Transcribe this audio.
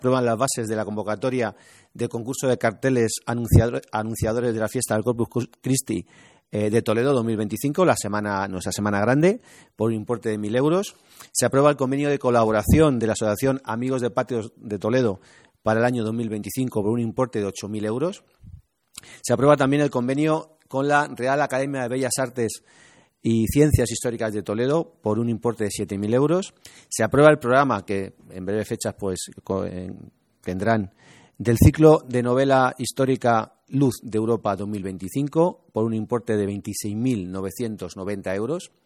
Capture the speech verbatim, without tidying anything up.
aprueban las bases de la convocatoria del concurso de carteles anunciador, anunciadores de la fiesta del Corpus Christi eh, de Toledo dos mil veinticinco, la semana, nuestra semana grande, por un importe de mil euros. Se aprueba el convenio de colaboración de la Asociación Amigos de Patios de Toledo para el año dos mil veinticinco por un importe de ocho mil euros. Se aprueba también el convenio con la Real Academia de Bellas Artes y Ciencias Históricas de Toledo por un importe de siete mil euros. Se aprueba el programa, que en breves fechas pues tendrán, del ciclo de novela histórica Luz de Europa dos mil veinticinco por un importe de veintiséis mil novecientos noventa euros.